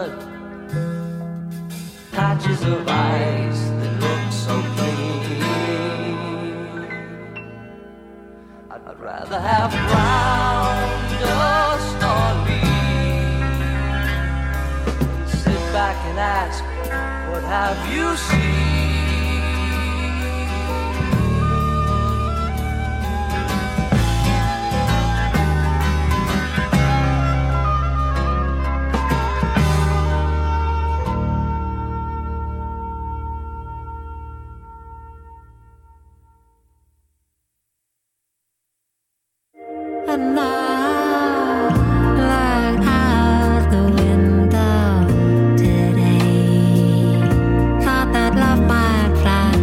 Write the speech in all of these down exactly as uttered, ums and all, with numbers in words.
blood, patches of ice that look so clean. I'd rather have ground dust on me. Sit back and ask, what have you seen? And now, look out the window today. Thought that love might fly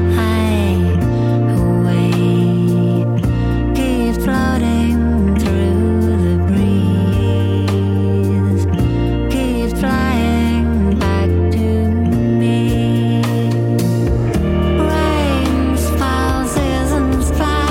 away. Keeps floating through the breeze. Keeps flying back to me. Rains fall, seasons fly.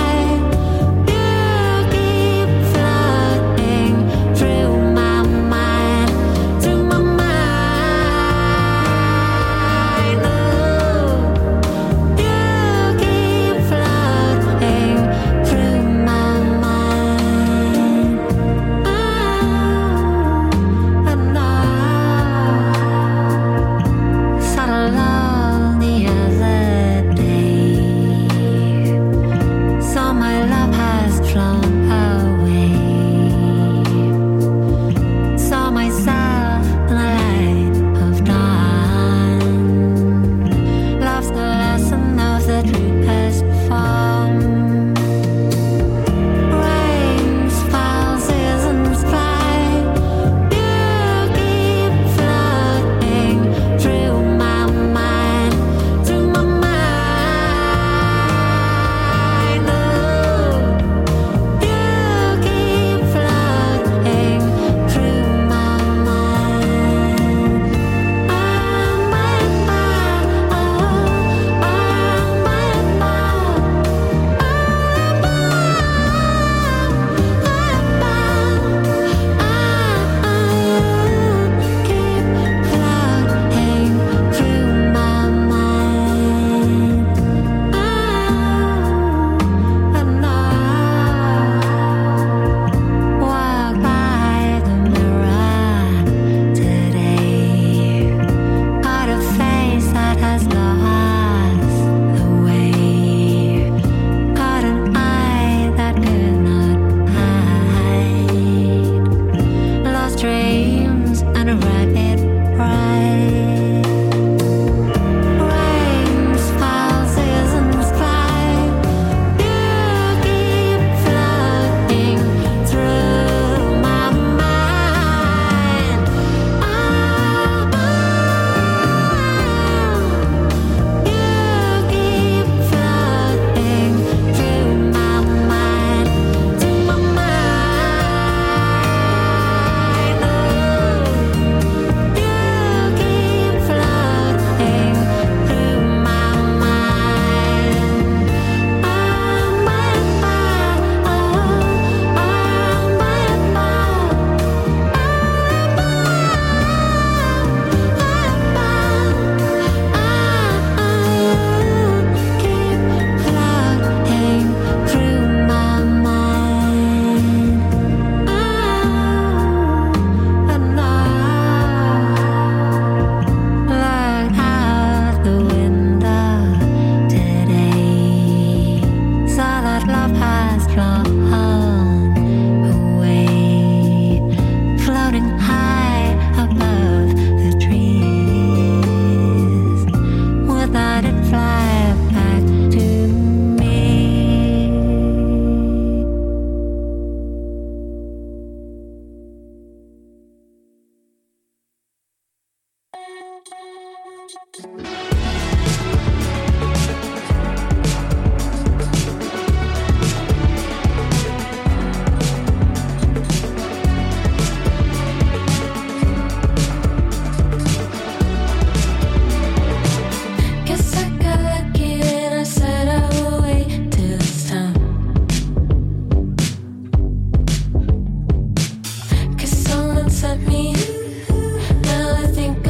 Let me, now I think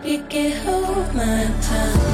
you can hold my tongue.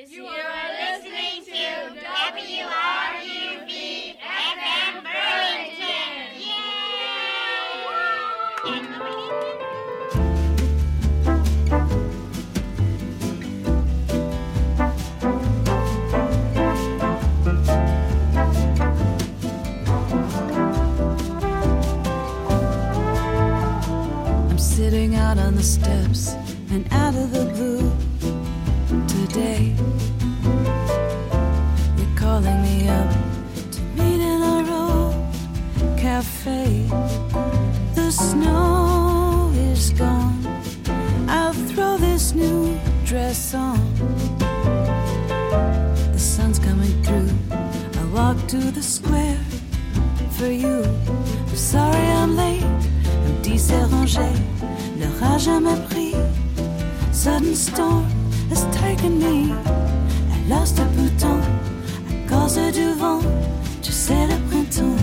You are listening to W R U V F M Burlington. I'm sitting out on the steps and out of the blue today. You're calling me up to meet in a road cafe. The snow is gone. I'll throw this new dress on. The sun's coming through. I walk to the square for you. I'm sorry I'm late. I'm dérangé. L'orage m'a pris. Sudden storm has taken me. I lost a bouton à cause du vent. Tu sais le printemps.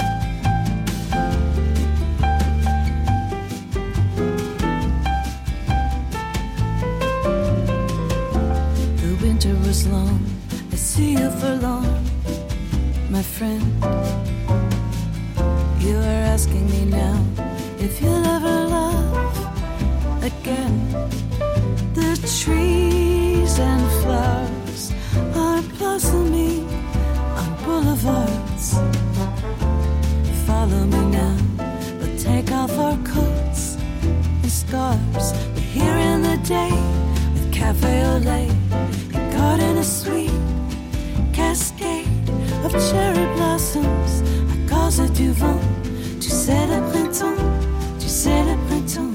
The winter was long. I see you for long, my friend. You are asking me now if you'll ever love again. The trees and flowers are blossoming on boulevards. Follow me now, we'll take off our coats and scarves. We're here in the day with cafe au lait and garden a sweet cascade of cherry blossoms à cause du vent. Tu sais le printemps, tu sais le printemps.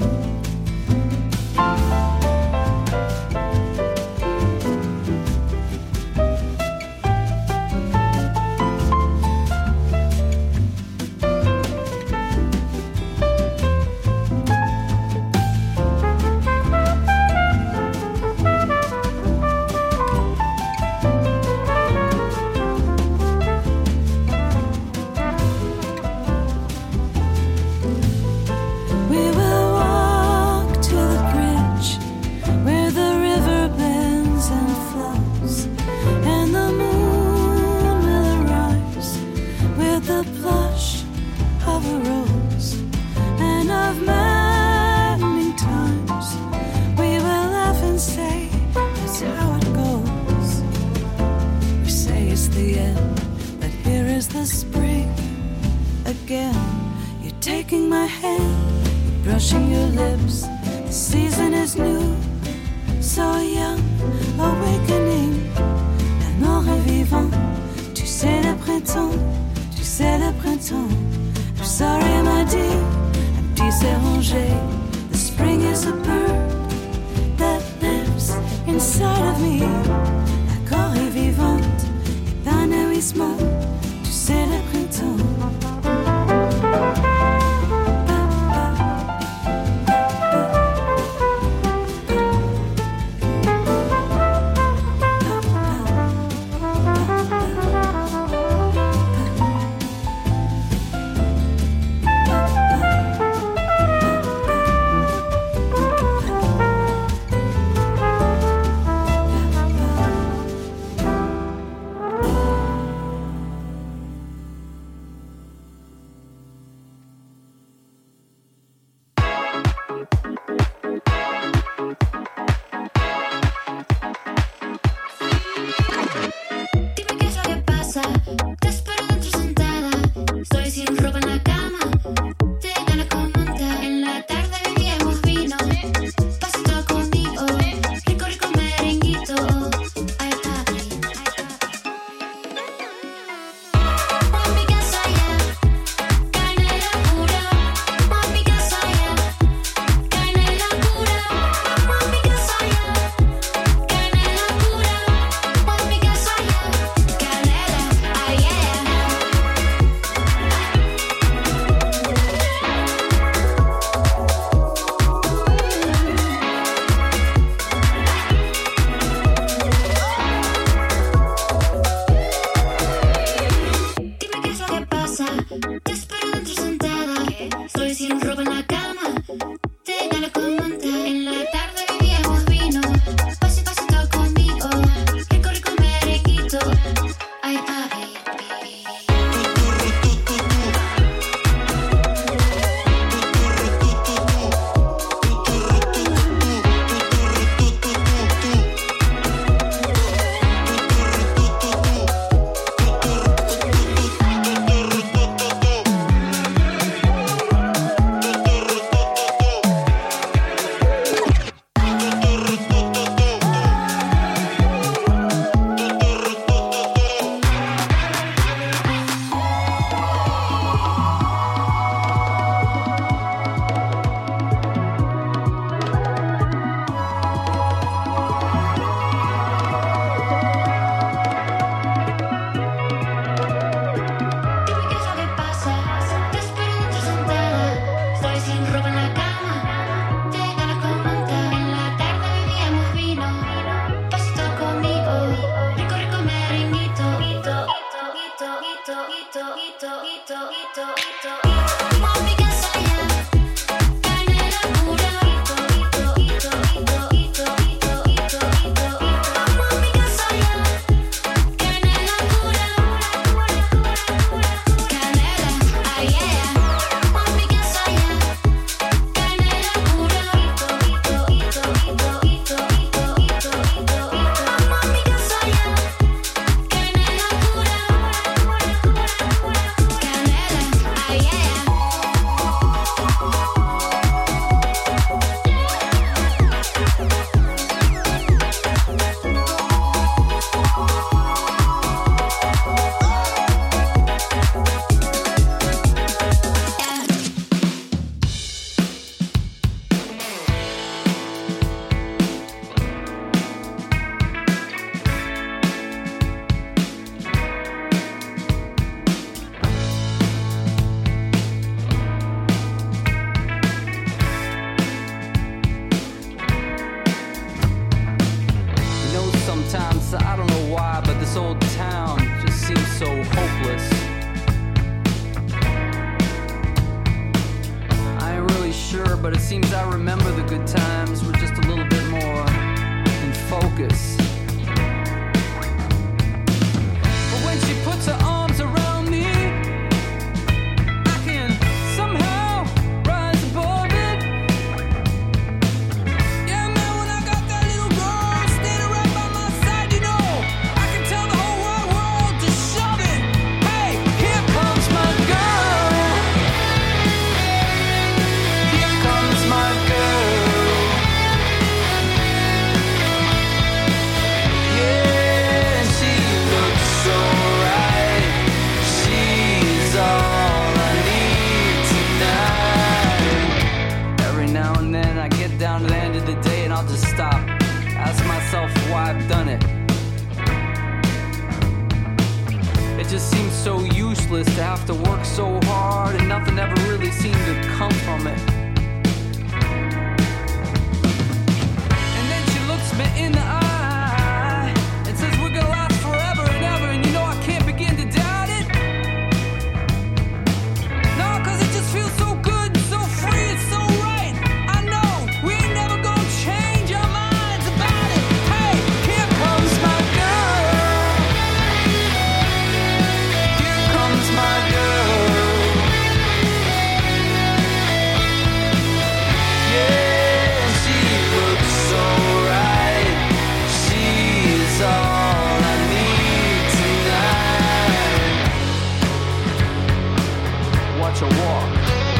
but it seems I remember the good times with just a little bit more in focus. But when she puts her arms around me, I can somehow rise above it. Yeah, man, when I got that little girl standing right by my side, you know, I can tell the whole wide world to shove it. Hey, here comes my girl. Here comes my girl. Yeah, she looks so right. She's all I need tonight. Every now and then I get down to the end of the day and I'll just stop, ask myself why I've done it. It just seems so useless to have to work so hard and nothing ever really seemed to come from it. And then she looks me in the eye and says we're gonna last forever and ever, and you know I can't begin to doubt it. No, cause it just feels so good, so free, it's so right. I know we ain't never gonna change our minds about it. Hey, here comes my girl. Here comes my girl. Yeah, she looks so right. She's all I need tonight. Watch her walk.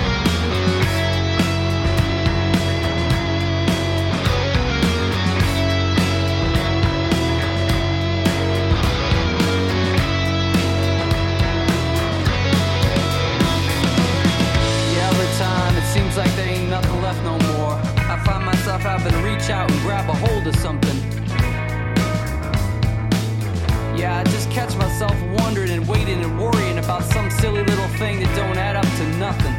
Yeah, over time it seems like there ain't nothing left no more. I find myself having to reach out and grab a hold of something. Yeah, I just catch myself wondering and waiting and worrying about some silly little thing that don't add up to nothing.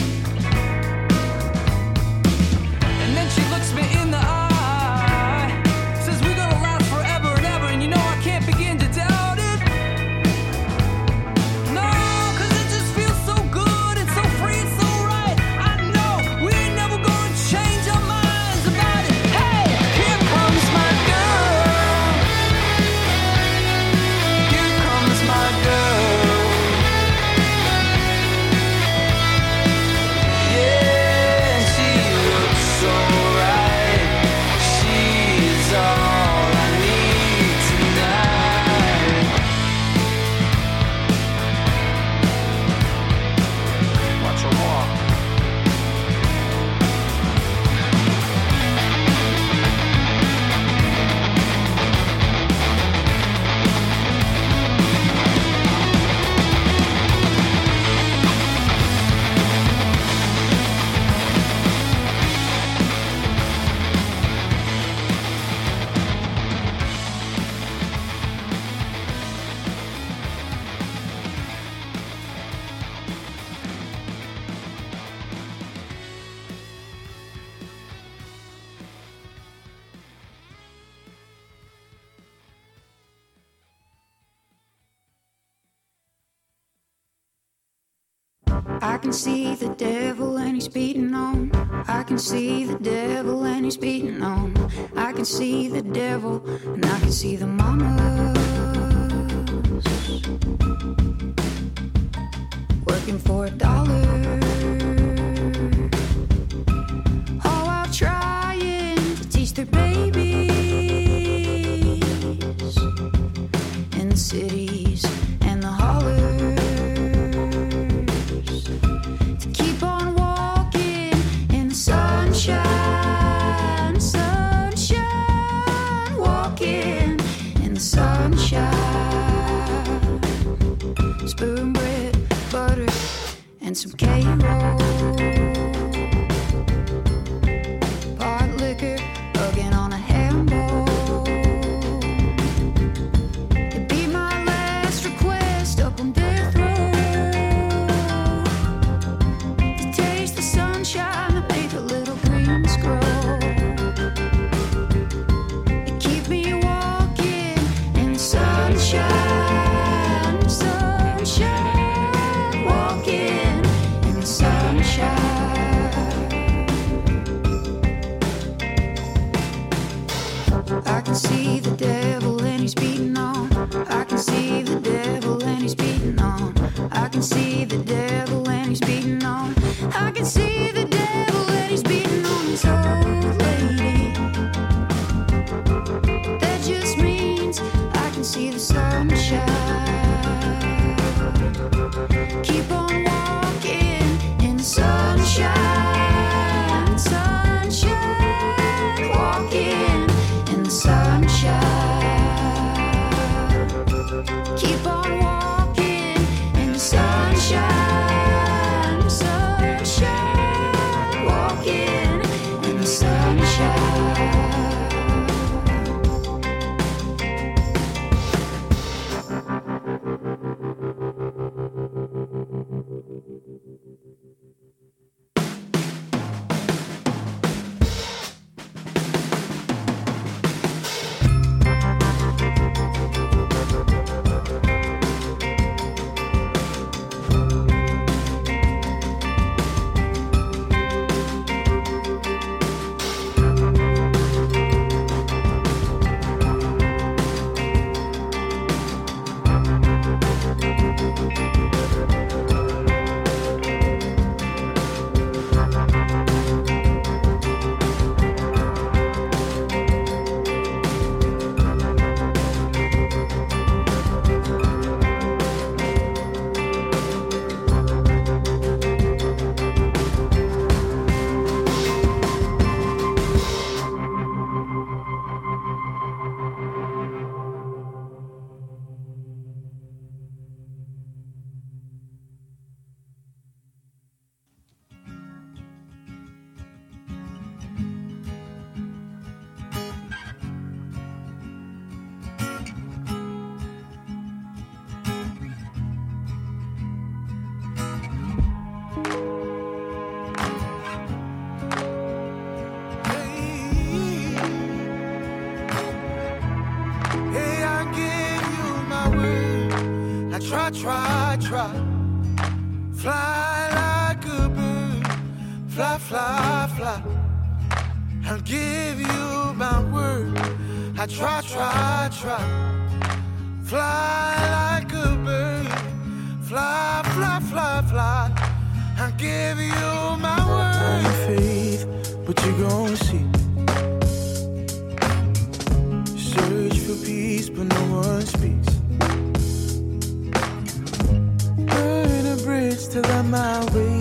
And then she looks me in the eye, says we're gonna last forever and ever, and you know I can't begin to doubt it. No, cause it just feels so good, it's so free, it's so right. I know we ain't never gonna change our minds about it. Hey, here comes my girl. Here comes my girl. Yeah, she looks so right. She's all I need tonight. Watch her walk. I can see the devil and he's beating on. I can see the devil and he's beating on. I can see the devil and I can see the mamas working for a dollar. All while trying to teach their babies in the cities and the hollers. Sunshine, sunshine, walking in the sunshine. Spoon bread, butter, and some K-roll. can see the devil and he's beating on. I can see the devil and he's beating on. I can see the devil and he's beating on. I can see the devil and he's beating on his old lady. That just means I can see the sunshine. Keep on walking in the sunshine, sunshine, walking in the sunshine. Keep on walking in the sunshine, sunshine, walking in the sunshine. Hey, I give you my word. I try, try, try. Fly like a bird. Fly, fly, fly. I'll give you my word. I try, try, try. Fly like a bird. Fly, fly, fly, fly. I'll give you my word. Not faith, but you gon' see. Search for peace, but no one speaks. Burn a bridge till I'm my way.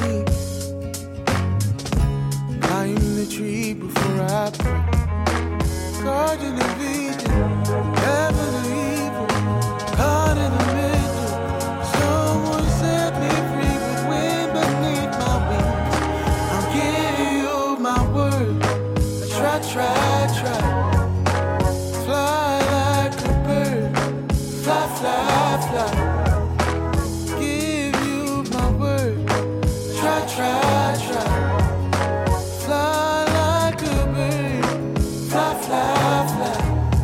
Climb the tree before I pray. Guardian of vision, heaven or evil, caught in the middle. Someone set me free with wind beneath my wings. I'll give you my word. I try, try, try. Fly like a bird. Fly, fly, fly. Give you my word. Try, try, try. Fly like a bird. Fly, fly, fly.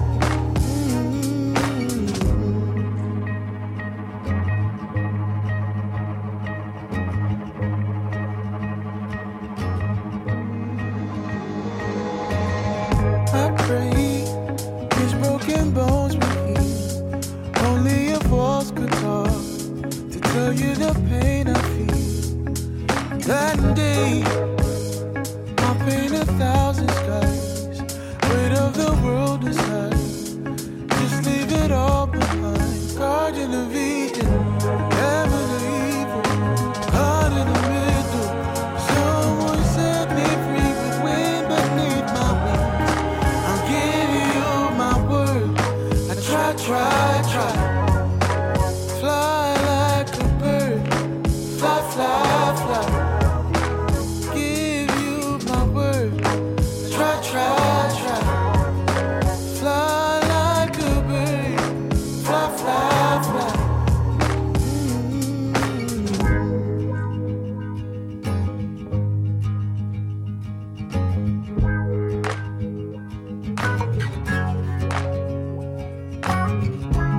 I pray these broken bones will heal. Only a voice could talk to tell you the pain I feel. That day, I'll paint a thousand skies. Weight of the world aside, just leave it all behind. Guardian of Eden, heaven or evil, caught in the middle. Someone set me free with wind beneath my wings. I'll give you my word. I try, try, try. Fly like a bird. Fly, fly, fly. Give you my word. Try, try, try. Fly like a bird. Fly, fly, fly. Mm.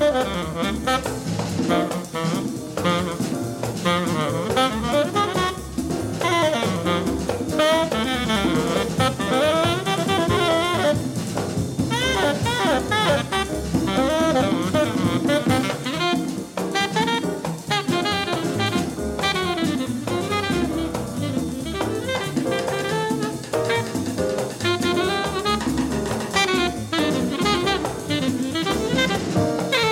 Thank you.